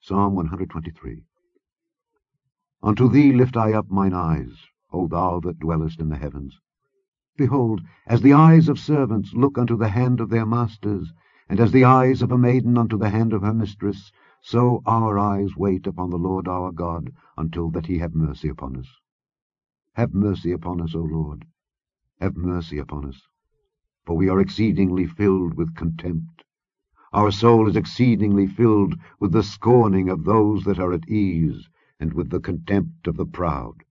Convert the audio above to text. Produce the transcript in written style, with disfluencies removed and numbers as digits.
Psalm 123. Unto thee lift I up mine eyes, O thou that dwellest in the heavens. Behold, as the eyes of servants look unto the hand of their masters, and as the eyes of a maiden unto the hand of her mistress, so our eyes wait upon the Lord our God, until that he have mercy upon us. Have mercy upon us, O Lord, have mercy upon us, for we are exceedingly filled with contempt. Our soul is exceedingly filled with the scorning of those that are at ease, and with the contempt of the proud.